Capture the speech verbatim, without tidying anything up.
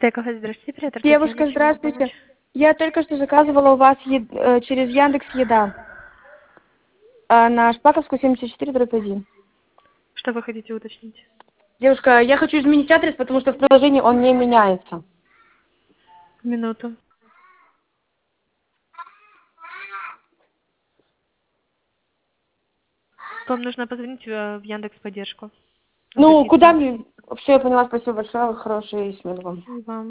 Здравствуйте, оператор Татьяна, Девушка, чем могу здравствуйте. помочь? Я только что заказывала у вас ед- э, через Яндекс Еда а, на Шпаковскую семьдесят четыре дробь один. Что вы хотите уточнить? Девушка, я хочу изменить адрес, потому что в приложении он не меняется. Минуту. Вам нужно позвонить э, в Яндекс Поддержку. Ну, Обратиться. куда мне... Все, я поняла, спасибо большое, хорошей смены вам. И вам.